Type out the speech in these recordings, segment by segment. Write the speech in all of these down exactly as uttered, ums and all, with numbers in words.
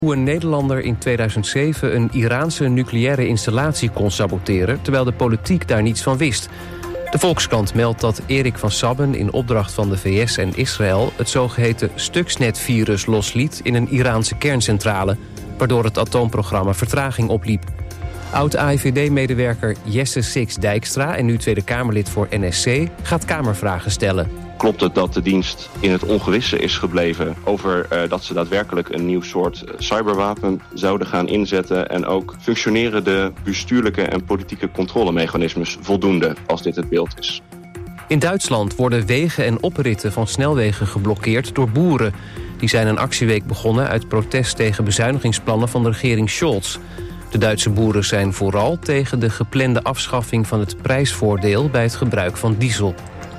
Hoe een Nederlander in tweeduizend zeven een Iraanse nucleaire installatie kon saboteren, terwijl de politiek daar niets van wist. De Volkskrant meldt dat Erik van Sabben in opdracht van de V S en Israël het zogeheten Stuxnet-virus losliet in een Iraanse kerncentrale, waardoor het atoomprogramma vertraging opliep. Oud-A I V D-medewerker Jesse Six Dijkstra en nu Tweede Kamerlid voor N S C gaat Kamervragen stellen. Klopt het dat de dienst in het ongewisse is gebleven over uh, dat ze daadwerkelijk een nieuw soort cyberwapen zouden gaan inzetten? En ook functioneren de bestuurlijke en politieke controlemechanismes voldoende als dit het beeld is? In Duitsland worden wegen en opritten van snelwegen geblokkeerd door boeren. Die zijn een actieweek begonnen uit protest tegen bezuinigingsplannen van de regering Scholz. De Duitse boeren zijn vooral tegen de geplande afschaffing van het prijsvoordeel bij het gebruik van diesel.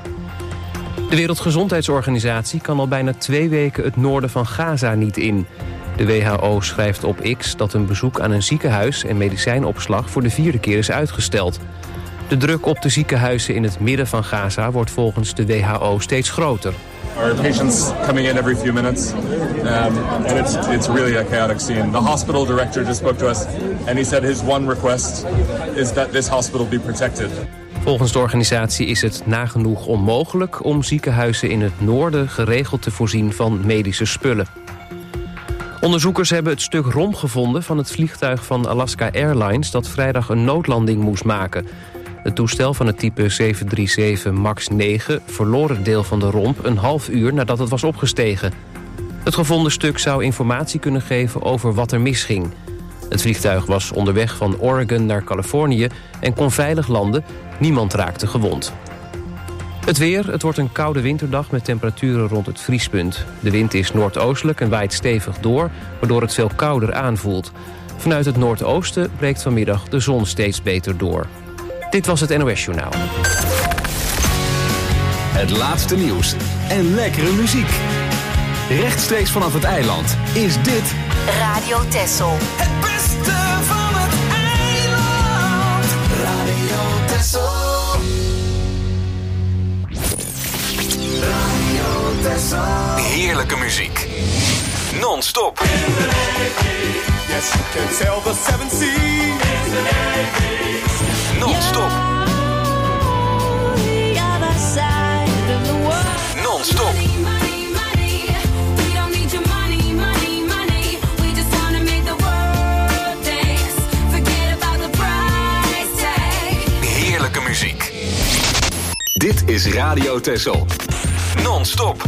De Wereldgezondheidsorganisatie kan al bijna twee weken het noorden van Gaza niet in. De W H O schrijft op X dat een bezoek aan een ziekenhuis en medicijnopslag voor de vierde keer is uitgesteld. De druk op de ziekenhuizen in het midden van Gaza wordt volgens de W H O steeds groter. Our patients coming in every few minutes, um, and it's it's really a chaotic scene. The hospital director just spoke to us, and he said his one request is that this hospital be protected. Volgens de organisatie is het nagenoeg onmogelijk om ziekenhuizen in het noorden geregeld te voorzien van medische spullen. Onderzoekers hebben het stuk rom gevonden van het vliegtuig van Alaska Airlines dat vrijdag een noodlanding moest maken. Het toestel van het type zeven drie zeven MAX negen verloor het deel van de romp een half uur nadat het was opgestegen. Het gevonden stuk zou informatie kunnen geven over wat er misging. Het vliegtuig was onderweg van Oregon naar Californië en kon veilig landen. Niemand raakte gewond. Het weer, het wordt een koude winterdag met temperaturen rond het vriespunt. De wind is noordoostelijk en waait stevig door, waardoor het veel kouder aanvoelt. Vanuit het noordoosten breekt vanmiddag de zon steeds beter door. Dit was het N O S-journaal. Het laatste nieuws en lekkere muziek. Rechtstreeks vanaf het eiland is dit Radio Texel. Het beste van het eiland. Radio Texel. Radio Texel. Heerlijke muziek. Non-stop. Yes, you can sail the seven seas. Non-stop. Non-stop. Heerlijke muziek. Dit is Radio Texel. Non-stop.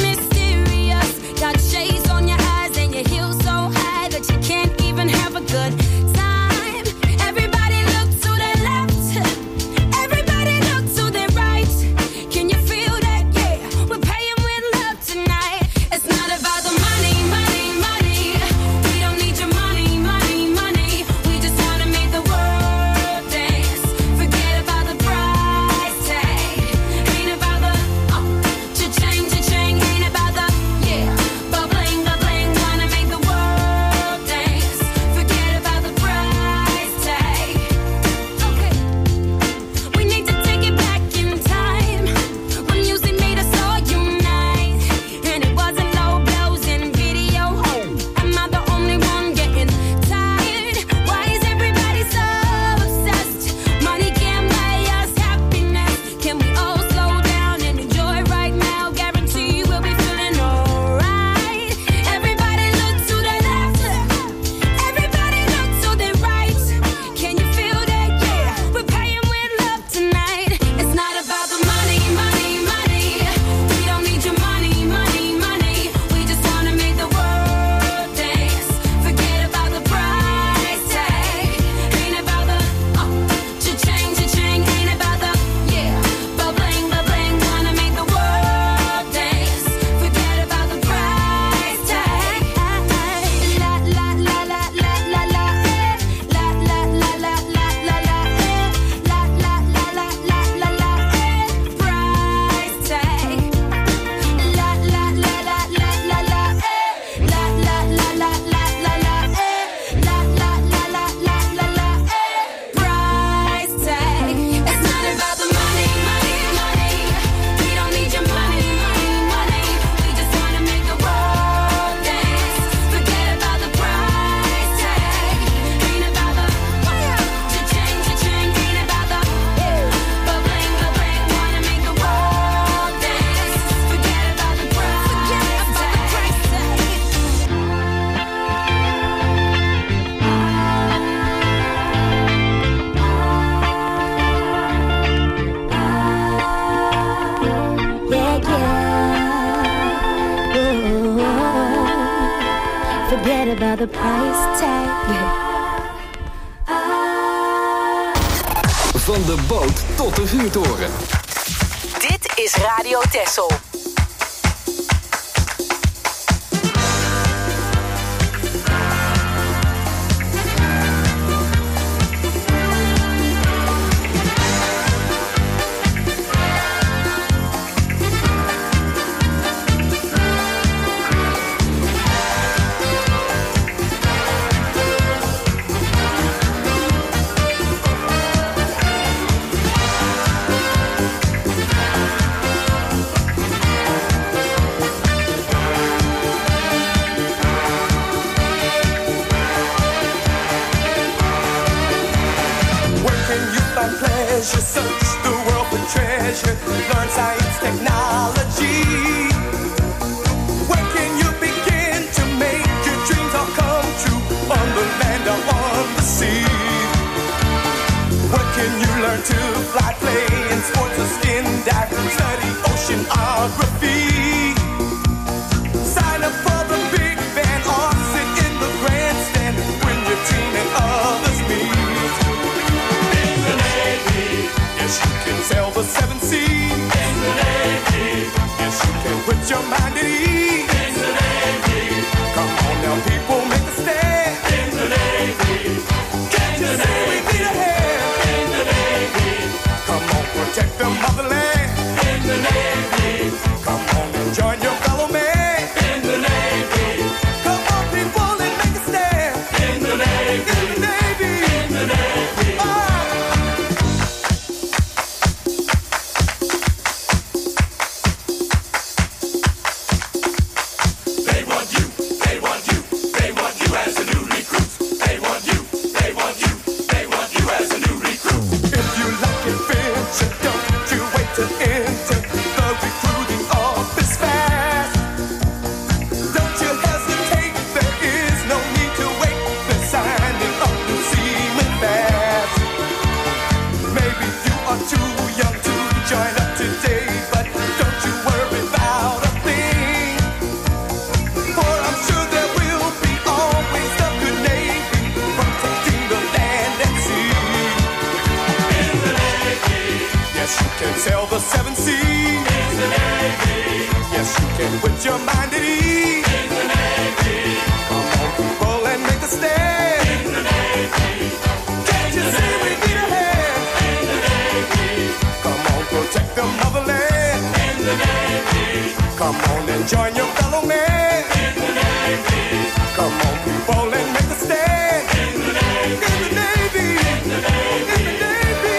Good about the price tag. Van de boot tot de vuurtoren. Dit is Radio Texel. Search the world for treasure, learn science, technology. Where can you begin to make your dreams all come true? On the land or on the sea? Where can you learn to fly, play in sports or skin dive, study oceanography? Sign up for the big band or sit in the grandstand when your team and others meet. Sail the seven seas in the Navy. Yes, you can put your mind at ease in the Navy. Come on now, people, make a stand in the Navy. Can't you see we need a hand in the Navy? Come on, protect the motherland in the Navy. Come on and join your fellow man in the Navy. Come on, people, and make a stand in the Navy. In the Navy. In the Navy. Oh. Sail the seven seas in the Navy. Yes, you can put your mind at ease in the Navy. Come on, people, and make a stand in the Navy. Can't you see we need a hand in the Navy? Come on, protect the motherland in the Navy. Come on and join your fellow man in the Navy. Come on, people, and make a stand in the Navy. In the Navy. In the Navy. In the Navy.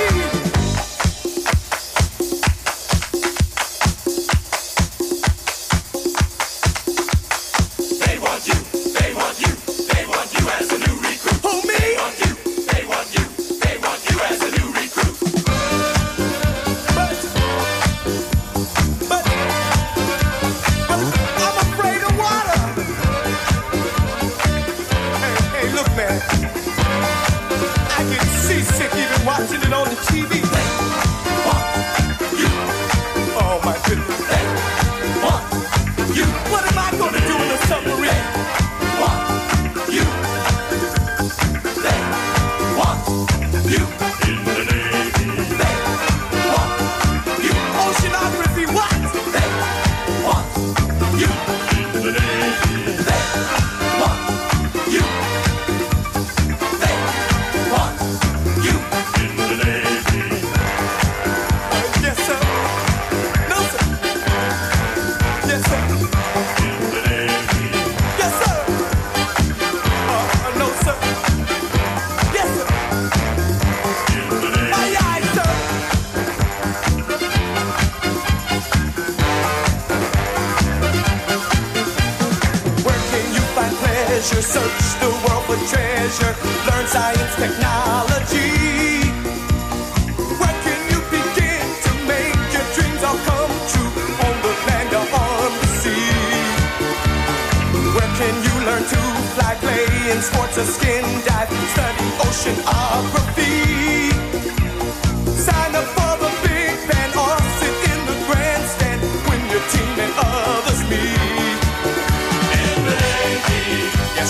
Search the world for treasure, learn science, technology. Where can you begin to make your dreams all come true? On the land or on the sea? Where can you learn to fly, play in sports or skin dive, study oceanography? Sign up for the big band or sit in the grandstand when your team and others meet. In the Navy, yes, you can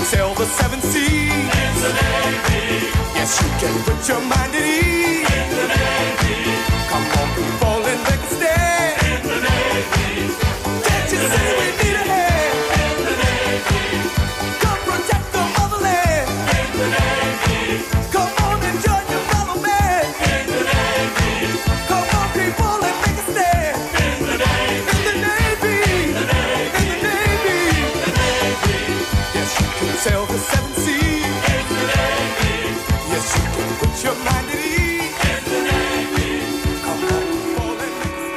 sail the seven seas. In the Navy. Yes, you can put your mind at ease. In the Navy. Come on, people, and make a stand. In the Navy. Can't you see we need a hand? In the Navy. Come protect the motherland. In the Navy. Come on and join your fellow man. In the Navy. Come on, people, and make a stand. In the Navy. In the Navy. In the Navy. In the Navy. In the Navy. Yes, you can sail the seven seas. In the Navy. Yes, you can put your mind at ease. In the Navy. Come on, people, and make a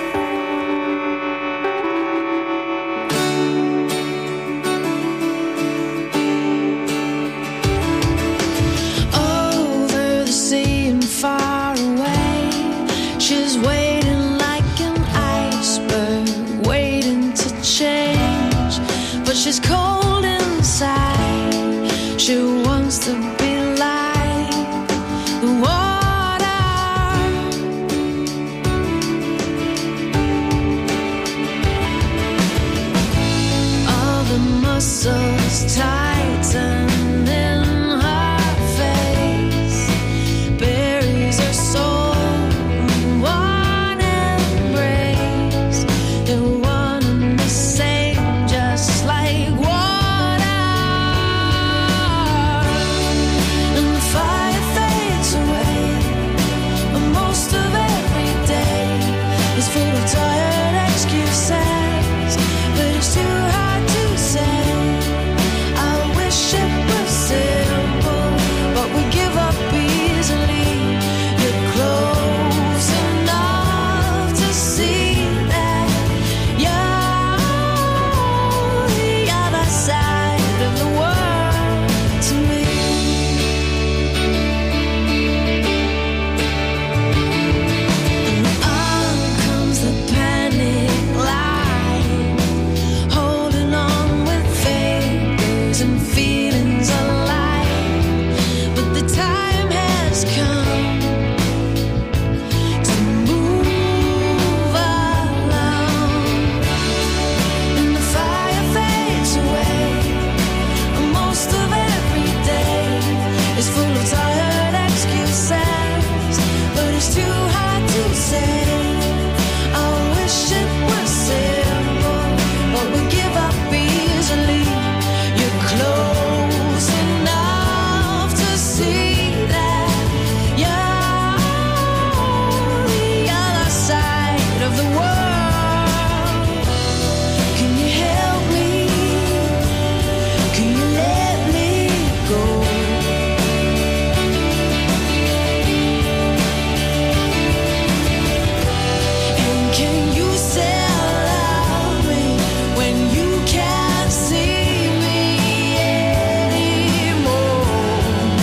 stand. Over the sea and far away, she's waiting like an iceberg, waiting to change. But she's cold inside. She wants to be like the water. All the muscles tighten in her face, buries her soul in one embrace. They're one and the same, just like water. And the fire fades away, but most of every day is full of tired excuses. But it's too hard to say. I wish it was simple, but we give up easily. You're close enough to see that you're the other side of the world to me. On comes the panic line, holding on with fingers and feelings alive. But the time has come to move along. And the fire fades away. Most of every day is full of tired excuses, but it's too hard to say. I wish it was simple, but we give up easily. You're close enough to see that you're the other side of the world. Can you help me? Can you let me go? And can you still love me when you can't see me anymore?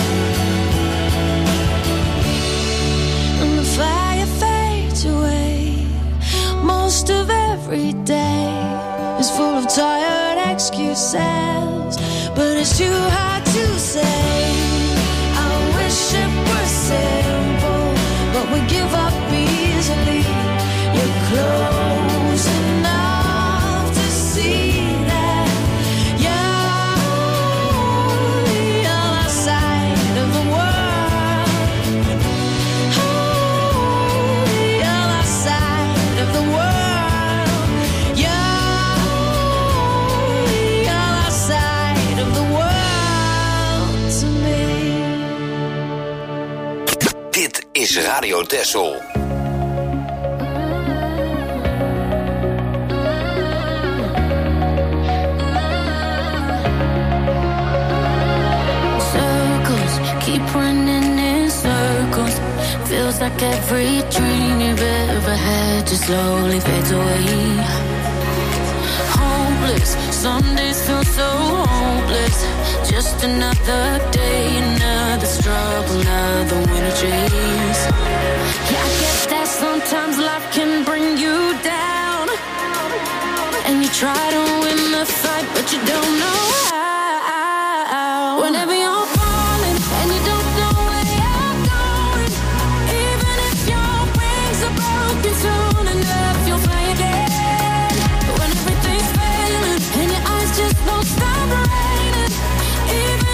And the fire fades away. Most of every day is full of tired excuses, but it's too hard to say. I wish it was simple, but we give up easily. You're close enough to see that you're the other side of the world. Oh, the other side of the world. You're the other side of the world to me. Dit is Radio Texel. Circles keep running in circles. Feels like every dream you've ever had just slowly fades away. Hopeless, some days feel so hopeless. Just another day, another struggle, another winter chase. Yeah, I guess that sometimes life can bring you down, and you try to win the fight, but you don't know how. Whenever you're falling and you don't know where you're going, even if your wings are broken, soon enough you'll fly again. When everything's failing and your eyes just won't stop raining, even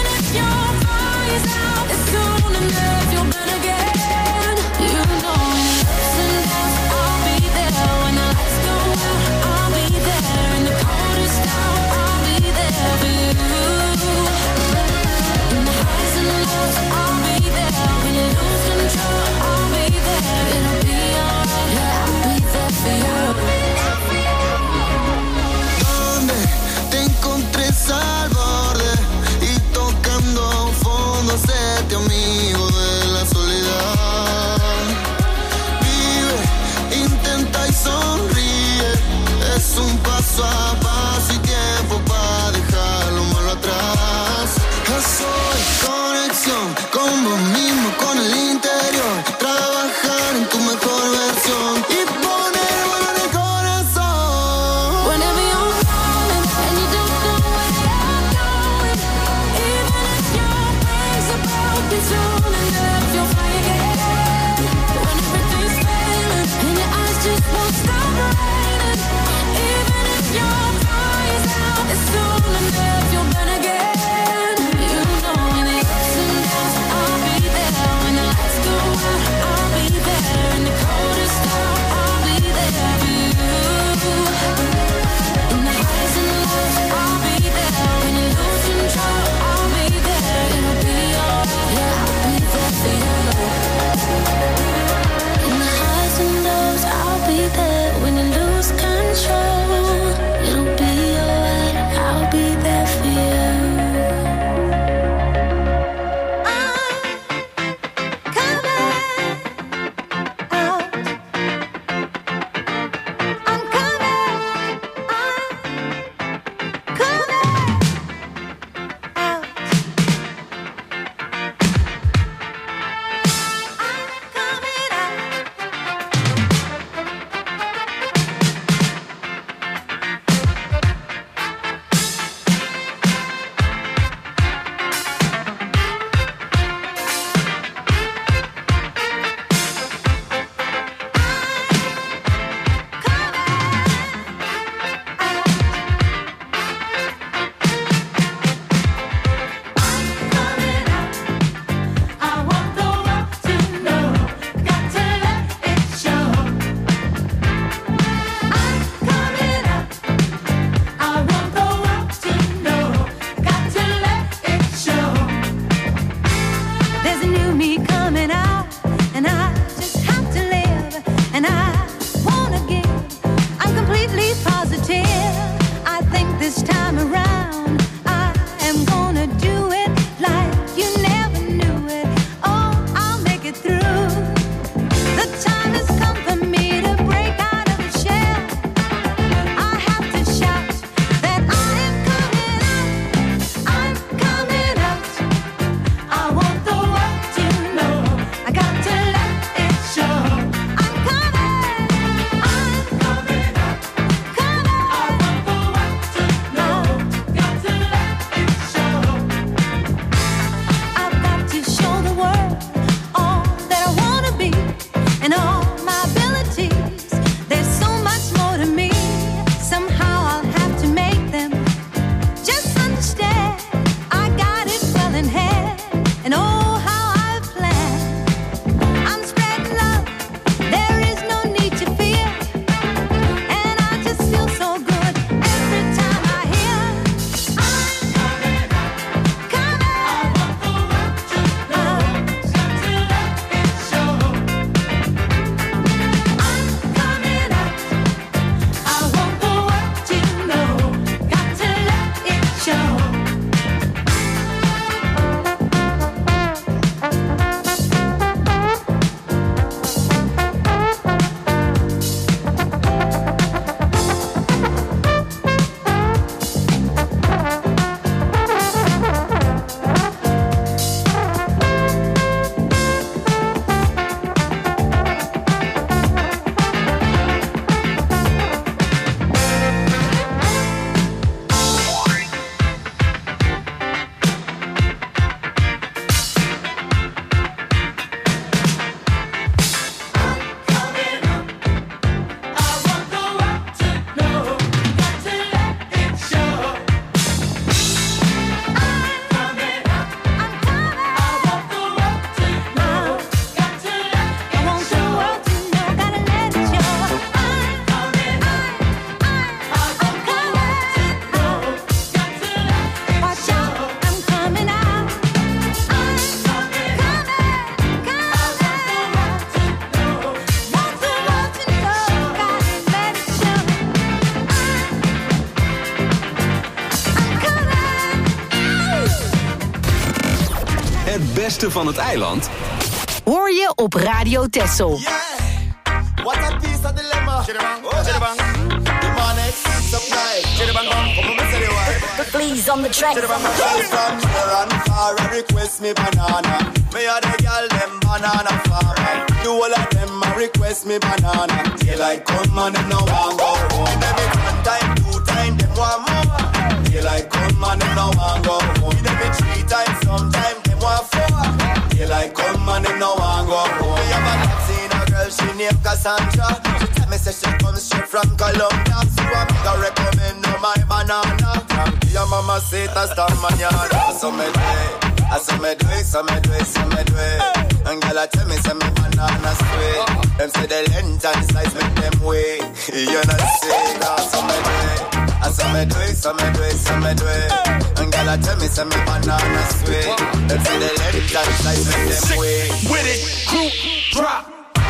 beste van het eiland hoor je op Radio Texel. Yeah, what a piece of dilemma. Chidabang, oh, chidabang. The money, supply. Chidabang, come on, say the word. Please on the track. Chidabang, from here and far, request me banana. Me a the girl, them banana farmer. Do all of them a request me banana. Till I come and them no want go home. Them it one time, two time, them want more. Till I come and them no want go home. Them it three times, sometime them want four. Till I come and them no want go home. Me have a seen a girl, she named Cassandra. She tell me say she comes straight from Colombia. So I make her recommend no my banana. From your mama say that's the manana. So me do it, I saw me do it, so me do it, so me do it. And girl I tell me say me banana sweet. Them say the length and size make them wait. You know say that, so me do it. I saw me do it, so me do it, so me do it. And girl I tell me say me banana sweet. Them say the length and size make them wait. With it, crew, drop.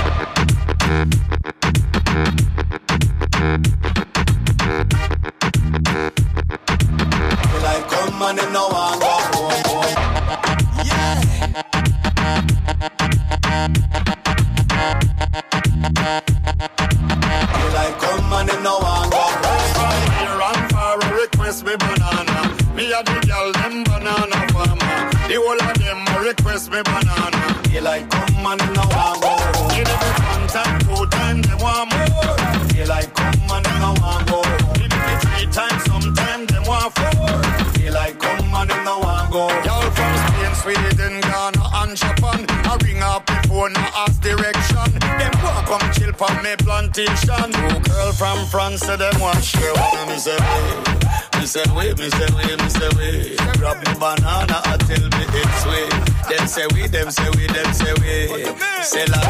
Till I come and them no want go home. Yeah. Till I come and them no want go home. Here and far request me banana. Me a the girl them banana farmer. The whole of them request me banana. Till I come and them no want go home. Give me one time, two time, them want more. Till I come and them no want go home. Give me three times, sometime them want four. Till I come and them no want go home. Y'all from Spain, Sweden, Ghana and Japan. I ring up the phone, I ask direction. Them want come chill for me plantation. Two girl from France, say them want share one. Me say wait, me say wait, me say wait, me say wait. Grab me banana until me it's sweet. Them say we, them say we, them say we. Say la.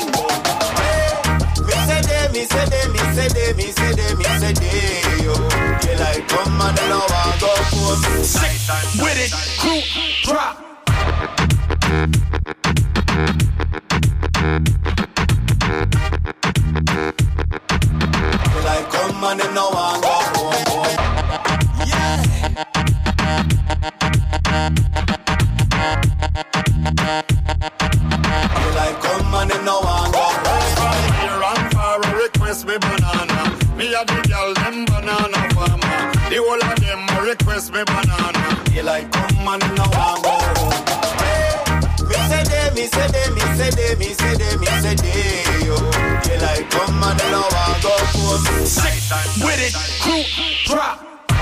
Me say they, me say they, me say they, me say they, me say they, yo. Till I come and them no want go home. Sick with it, crew, drop. Till I come and them no want go home. Yeah. Till I come and them no want go home. Here and far request me banana. Me a the girl them banana farmer. The whole of them request me banana. Till I come and them no want go home. Me say they, me say they, me say they, me say they, me say they, yo. Till I come and them no want go home. Sick with it, crew, drop.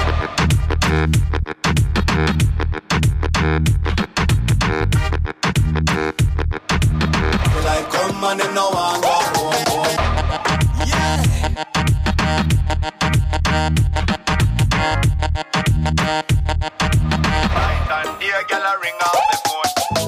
Till I come and them no want go home. Yeah. Night and day, girl, I ring up the phone.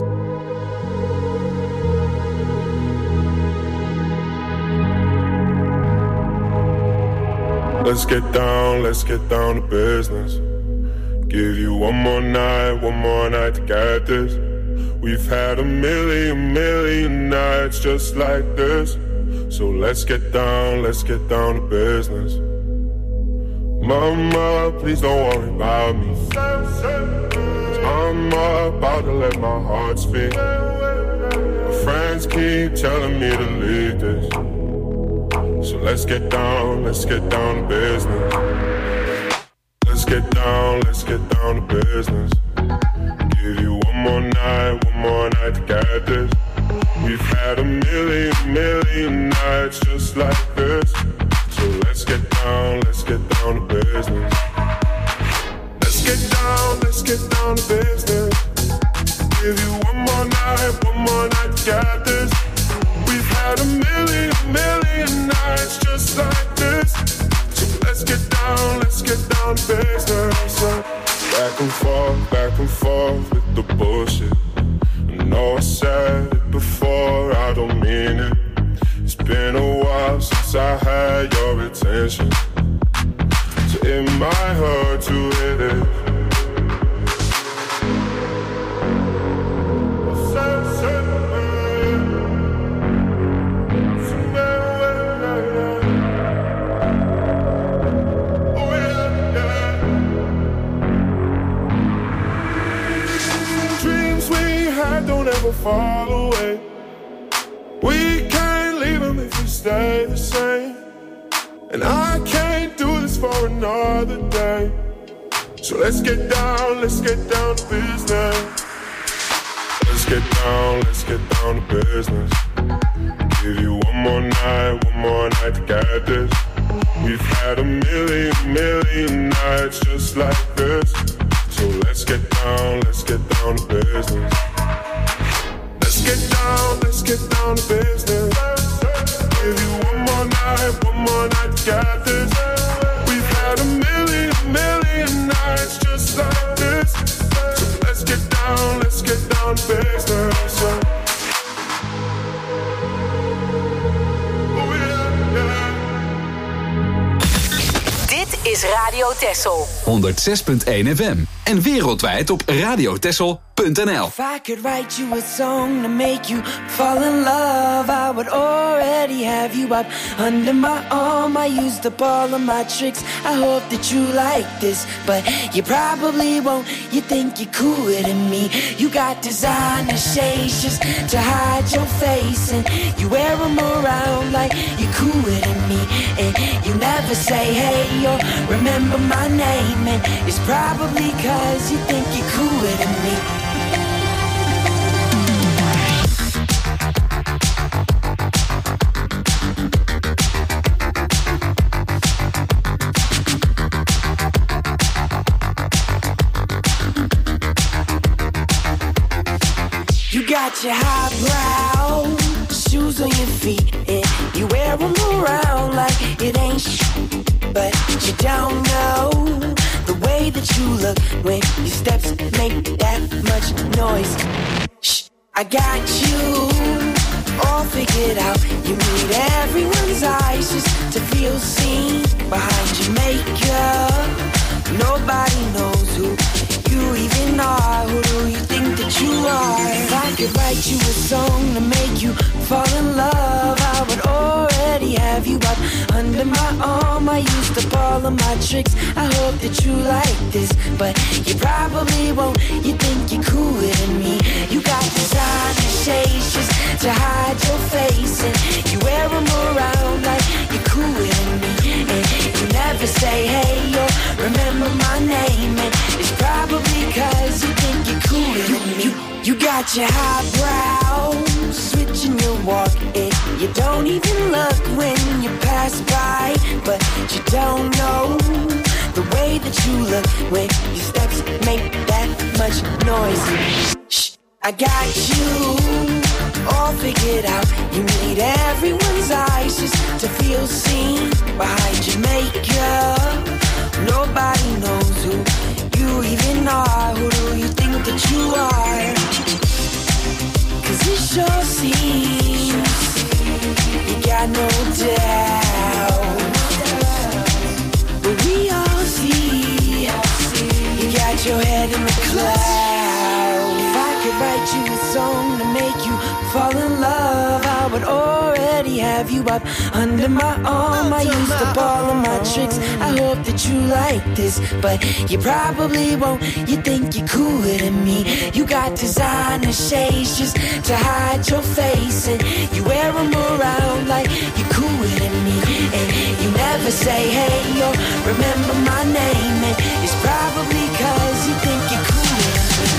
Let's get down, let's get down to business. Give you one more night, one more night to get this. We've had a million, million nights just like this. So let's get down, let's get down to business. Mama, please don't worry about me. I'm about to let my heart speak. My friends keep telling me to leave this. So let's get down, let's get down to business. Let's get down, let's get down to business. Give you one more night, one more night to get this. We've had a million, million nights just like this. So let's get down, let's get down to business. Let's get down, let's get down to business. Give you one more night, one more night to get this. We've had a million, million nights just like this. So let's get down, let's get down to business. Back and forth, back and forth with the bullshit. I know I said it before, I don't mean it. It's been a while since I had your attention. So it might hurt to hit it. Dreams we had don't ever never fall away. We can't leave them if we stay the same. And I can't do this for another day. So let's get down, let's get down to business. Let's get down, let's get down to business. Give you one more night, one more night to get this. We've had a million, million nights just like this. So let's get down, let's get down to business. Let's get down, let's get down to business. Give you one more night, one more night to get this. We've had a million, million nights just like this. So let's get down, let's get down to business. Oh yeah, yeah. Dit is Radio Texel. honderd zes punt één F M. En wereldwijd op radiotexel punt n l. If I could write you a song to make you fall in love, I would already have you up under my arm. I used up all of my tricks, I hope that you like this, but you probably won't. You think you're cooler than me. You got designer shades just to hide your face, and you wear them around like you're cooler than me. And you never say hey or remember my name, and it's probably cause you think you're cooler than me. You got your highbrow shoes on your feet, and you wear them around like it ain't sh**, but you don't know the way that you look when your steps make that much noise. Shh, I got you all figured out. You need everyone's eyes just to feel seen behind your makeup. Nobody knows who you even are. Who do you think that you are? If I could write you a song to make you fall in love, I would already have you up under my arm. I used up all of my tricks, I hope that you like this, but you probably won't. You think you're cooler than me. You got designer shades just to hide your face, and you wear them around like you're cooler than me. And you never say hey or remember my name, and it's probably cause you think you're cooler than me. You, you got your highbrow switching your walk, and you don't even look when you pass by, but you don't know the way that you look when your steps make that much noise. Shh, I got you all figured out. You need everyone's eyes just to feel seen behind your makeup. Nobody knows who you even are. Who do you think that you are? Cause it sure seems you got no doubt, but we all see you got your head in the clouds. If I could write you a song to make you fall in love, I would already have you up under my arm. I used up all of my tricks, I hope that you like this, but you probably won't. You think you're cooler than me. You got designer shades just to hide your face, and you wear them around like you're cooler than me. And you never say hey or remember my name, and it's probably cause you think you're cooler than me.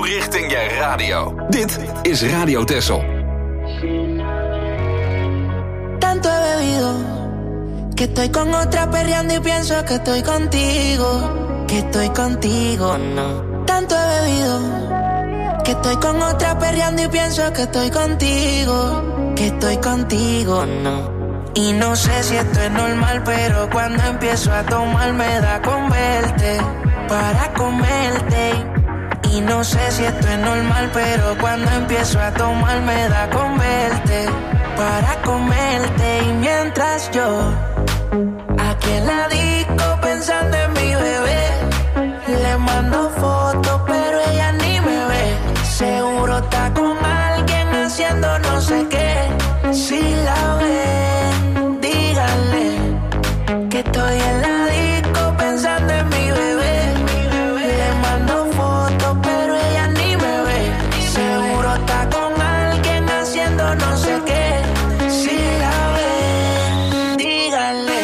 richting je radio. Dit is Radio Texel. Tanto he bebido que estoy con otra perreando y pienso que estoy contigo, que estoy contigo, no. Tanto he bebido que estoy con otra perreando y pienso que estoy contigo, que estoy contigo, no. Y no sé si esto es normal, pero cuando empiezo a tomar me da con verte, para comerte. Y no sé si esto es normal, pero cuando empiezo a tomar me da con verte, para comerte. Y mientras yo aquí en la disco pensando en mi bebé, le mando fotos pero ella ni me ve. Seguro está con alguien haciendo no sé qué. Si la ven, díganle que estoy en la disco pensando en mi bebé. Le mando fotos pero ella ni me ve. Seguro está con alguien haciendo no sé qué. Si la ven, díganle.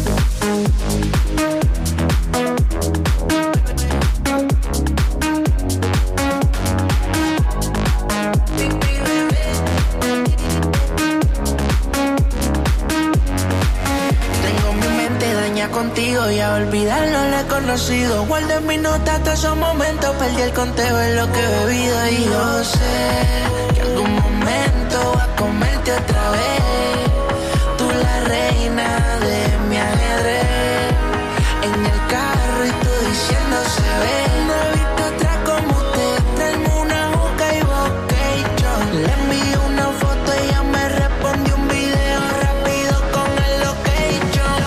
Contigo y a olvidarlo lo he conocido. Guardé mis notas todos esos momentos. Perdí el conteo en lo que he bebido. Y yo sé que algún momento va a comerte otra vez. Tú la reina de mi ajedrez. En el carro y tú diciendo se ve. No he visto otra como usted. Traeme una juca y vocation. Le envié una foto y ella me respondió un video rápido con el location.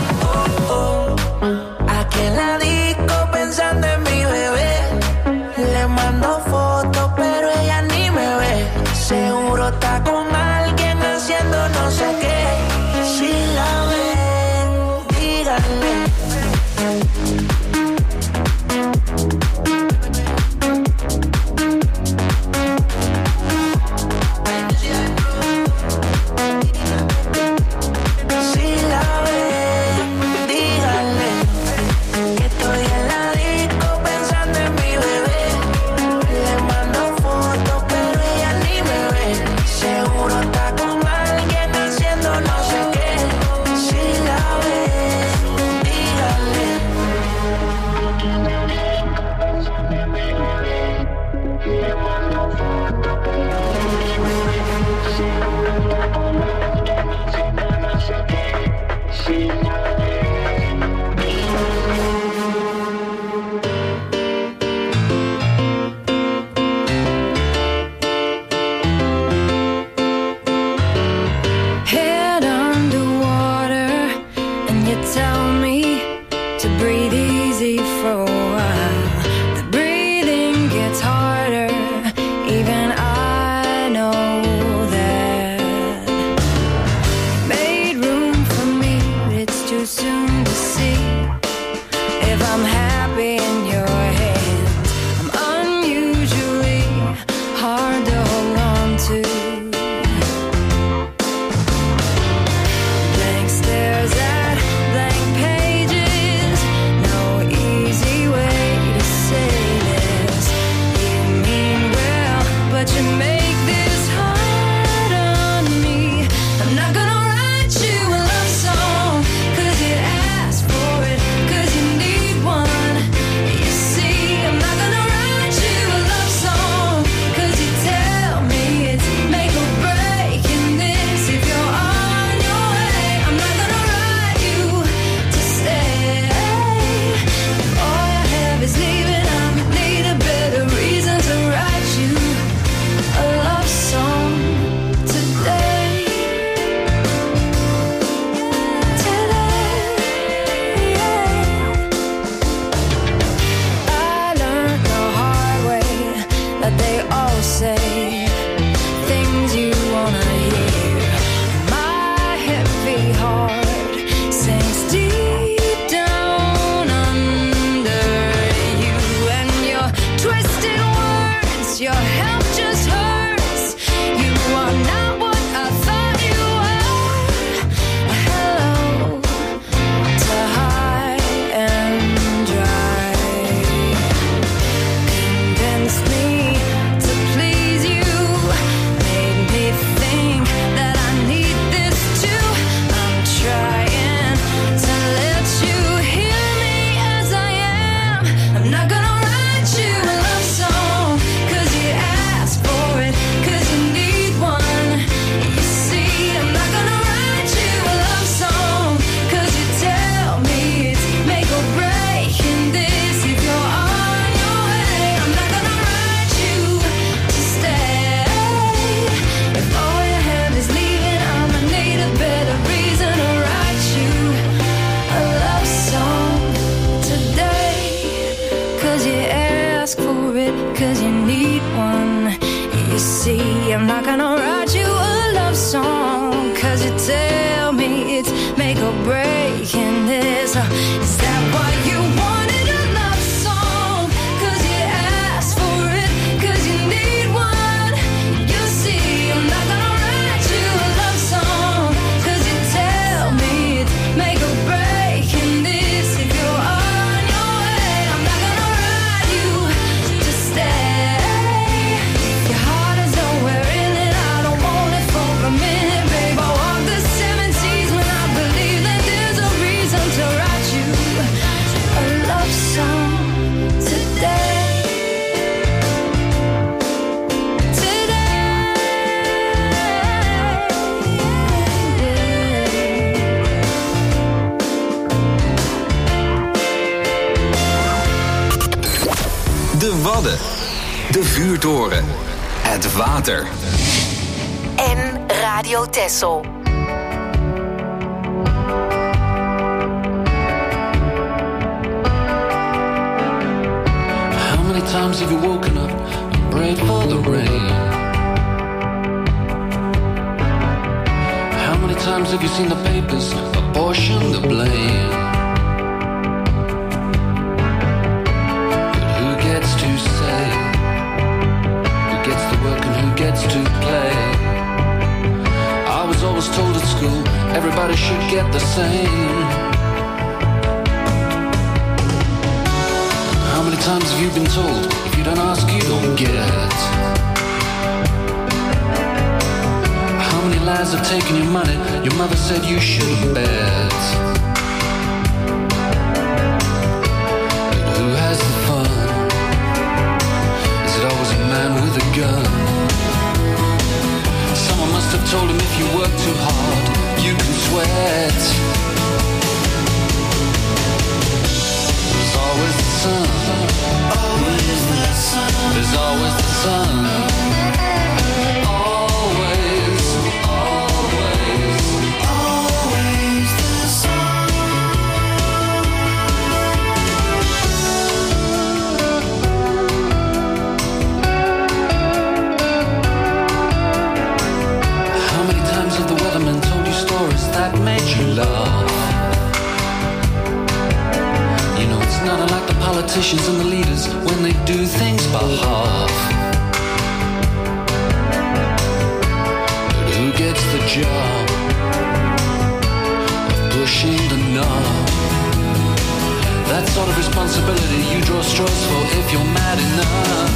Aquí en la disco pensando en mi bebé. Le mando fotos pero ella ni me ve. Seguro está con alguien haciendo no sé qué. Si la ven, díganle. Si la ven, díganle que estoy en la disco pensando en mi bebé. Le mando fotos pero ella ni me ve. Seguro You see, I'm not gonna write you a love song, cause you tell me it's make or break in this. Uh, is that what you wanted, a love song? Cause you asked for it, cause you need one. You see, I'm not gonna write you a love song, cause you tell me it's make or break in this. If you're on your way, I'm not gonna write you to stay. Your heart is nowhere in it, I don't want it for a minute, babe. I walk the seven seas when I believe that there's a reason to write you a love song today. De Wadden, de vuurtoren, het water. En Radio Texel. How many times have you woken up and prayed for the rain? How many times have you seen the papers apportion the blame? But who gets to say? Who gets to work and who gets to play? I was always told at school everybody should get the same. How many times have you been told if you don't ask you don't get? How many lies have taken your money your mother said you shouldn't bet? But who has the fun? Is it always a man with a gun? Someone must have told him if you work too hard you can sweat. There's always the sun. Always the sun. There's always the sun. Always, always, always the sun. How many times have the weathermen told you stories that made you laugh? You know it's not unlike the politicians and the leaders when they do things by half. But who gets the job of pushing the knob? That sort of responsibility you draw straws for if you're mad enough.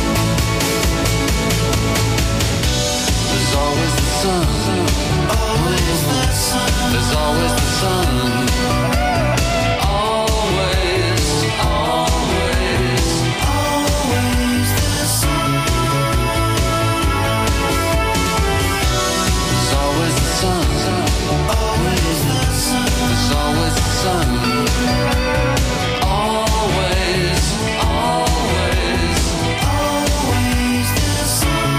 There's always the sun. Always the sun. There's always the sun. Always, always, always the sun. There's always the sun. Always the sun. There's always the sun. Always, always, always the sun.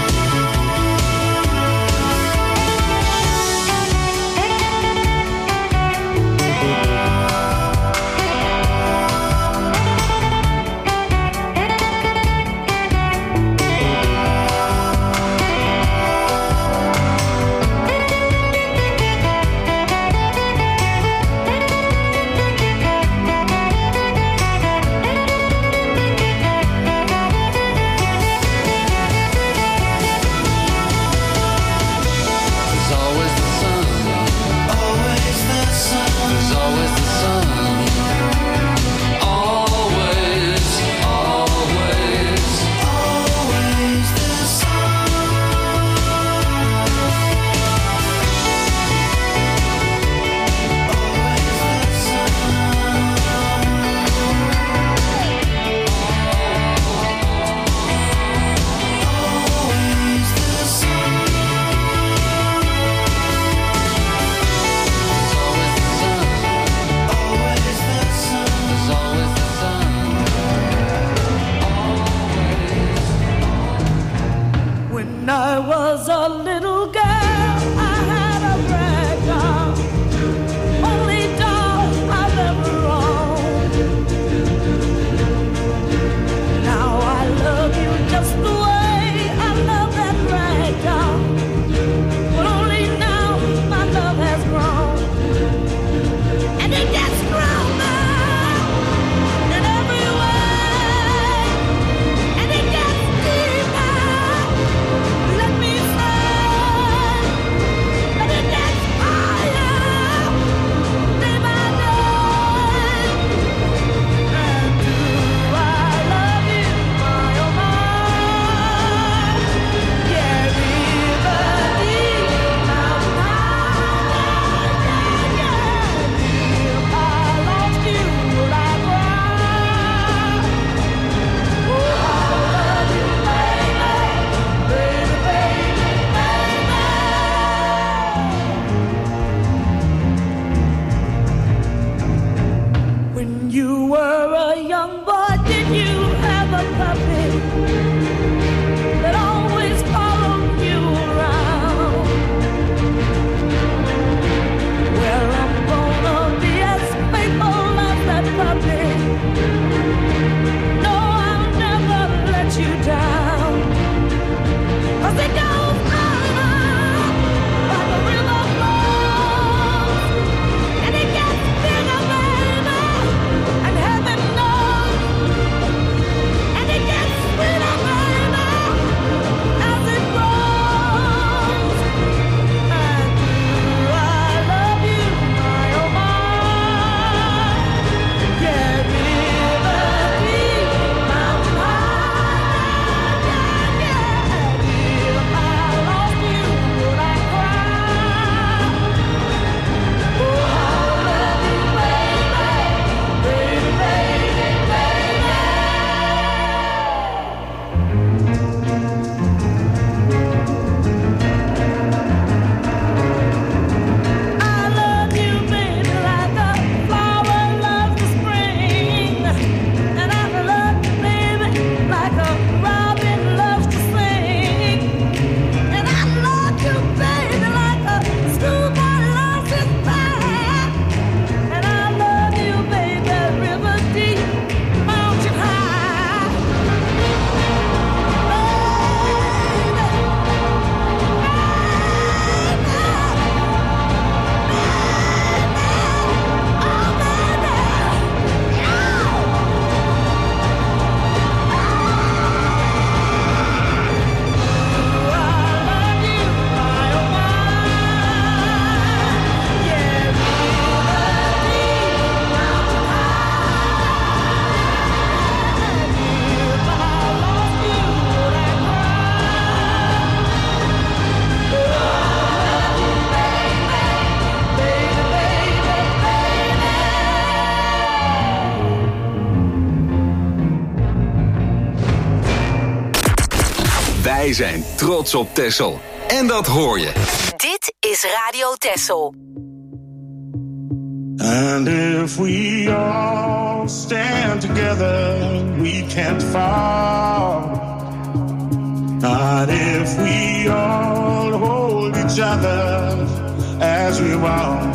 There's always the sun. Always the sun. There's always the sun. Always, always, always the sun. Always the sun. There's always the sun. Always the sun. There's always the sun. When I was a little girl, I had a rag doll, only doll I've ever owned. Now I love you just the way I love that Wij zijn trots op Texel. En dat hoor je. Dit is Radio Texel. And if we all stand together, we can't fall. Not if we all hold each other as we walk.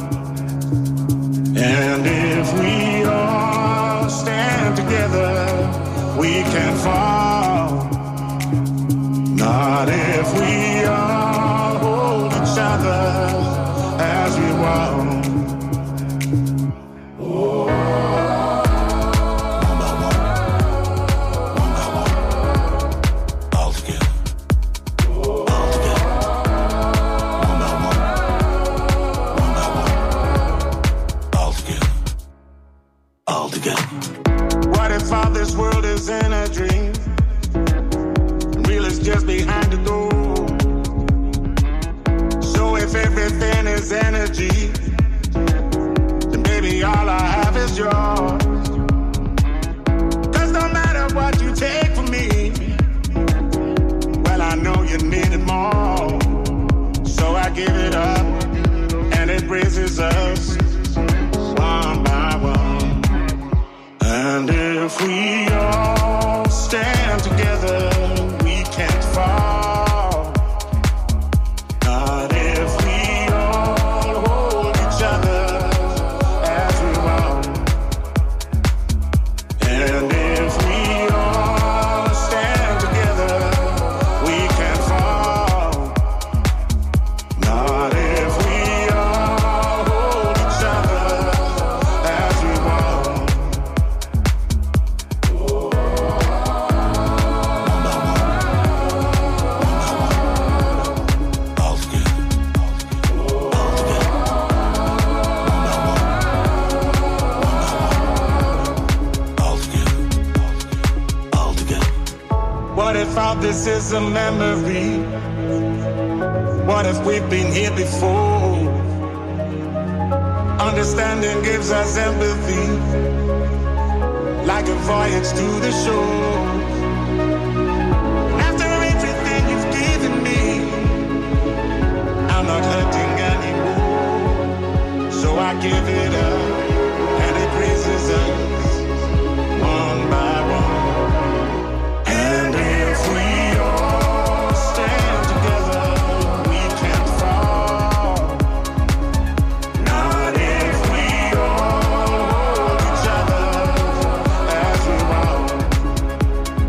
And if we all stand together, we can't fall. Not if we all hold each other as we walk. What if all this world is in a dream? Real is just behind the door. So if everything is energy, then baby all I have is yours. Cause no matter what you take from me, well I know you need it more. So I give it up and it raises us one by one. And if we all stand together, we can't fall. Not if we all hold each other as we walk. And if we all stand together, we can't fall. Not if we all hold each other as we walk. What if all this is a memory? What if we've been here before? Understanding gives us empathy, like a voyage to the shore. After everything you've given me, I'm not hurting anymore. So I give it up, and it raises us one by one. And if we all stand together, we can't fall. Not if we all hold each other as we walk.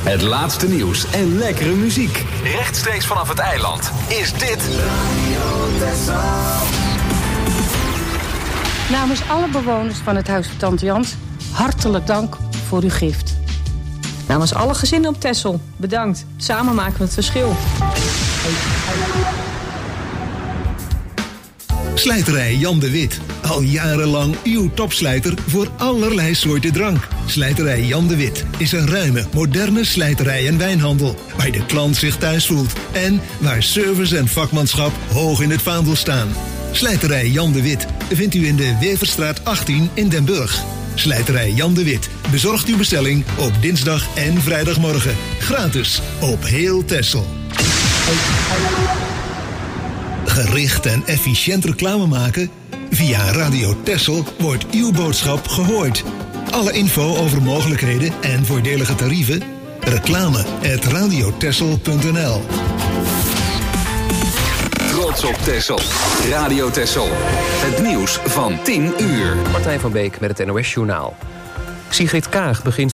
Het laatste nieuws en lekkere muziek. Rechtstreeks vanaf het eiland is dit Radio Texel. Namens alle bewoners van het Huis van Tante Jans, hartelijk dank voor uw gift. Namens alle gezinnen op Texel, bedankt. Samen maken we het verschil. Slijterij Jan de Wit. Al jarenlang uw topslijter voor allerlei soorten drank. Slijterij Jan de Wit is een ruime, moderne slijterij en wijnhandel, waar de klant zich thuis voelt en waar service en vakmanschap hoog in het vaandel staan. Slijterij Jan de Wit vindt u in de Weverstraat achttien in Den Burg. Slijterij Jan de Wit bezorgt uw bestelling op dinsdag en vrijdagmorgen. Gratis op heel Texel. Gericht en efficiënt reclame maken? Via Radio Texel wordt uw boodschap gehoord. Alle info over mogelijkheden en voordelige tarieven? Reclame at radiotexel punt n l. Trots op Texel. Radio Texel. Het nieuws van tien uur. Martijn van Beek met het N O S Journaal. Sigrid Kaag begint